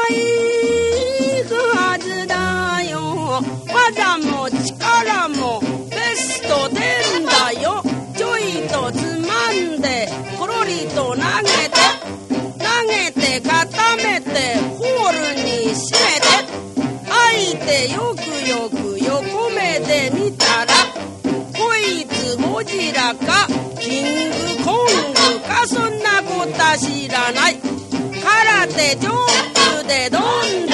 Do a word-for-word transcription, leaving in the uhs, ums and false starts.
いくはずだよ。技も力もベストテンだよ。ちょいとつまんでコロリと投げて投げて固めてホールに締めて相手よくよく横目で見たらこいつゴジラかキングコングかそんなことは知らない。空手上手でどんどん